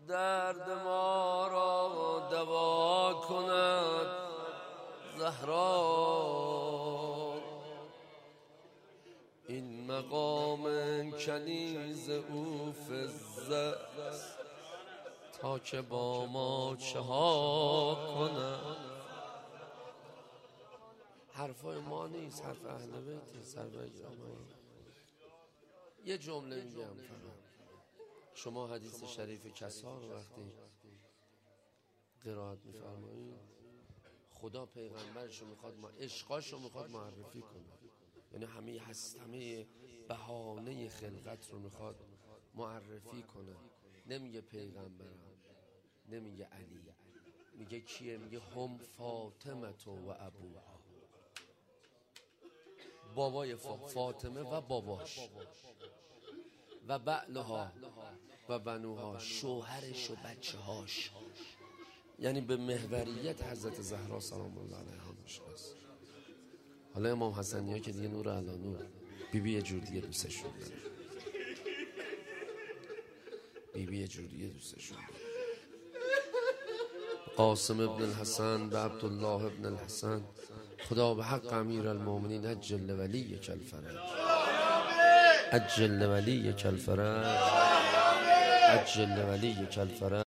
درد ما را دوا کند زهرا. این مقام کنیز او فزه تا که با ما چه ها کند. حرفای ما نیست، حرف اهل بیت سرور گرامی. یه جمله میگم فقط. شما حدیث شریف کسا رو وقتی قرائت میفرمایید، خدا پیغمبرشو میخواد، ما عشقاشو میخواد معرفی کنه، یعنی همه بهانه خلقت رو میخواد معرفی کنه. نمیگه پیغمبرم، نمیگه علی، میگه کیه؟ میگه هم فاطمه و ابوها، بابای فاطمه و باباش و بعلها و بنوها، شوهرش و بچه هاش. یعنی به محوریت حضرت زهرا سلام الله علیها میشناسه. حالا امام حسنی ها که دیگه نور علی نور، بیبی یه جور دیگه دوستشون داره، بیبی یه جور دیگه دوستشون داره. قاسم ابن الحسن به عبدالله ابن الحسن، خدا به حق امیر المومنین عجل ولی کالفرج، عجل ولی کالفرج، عجل ولی کالفرج.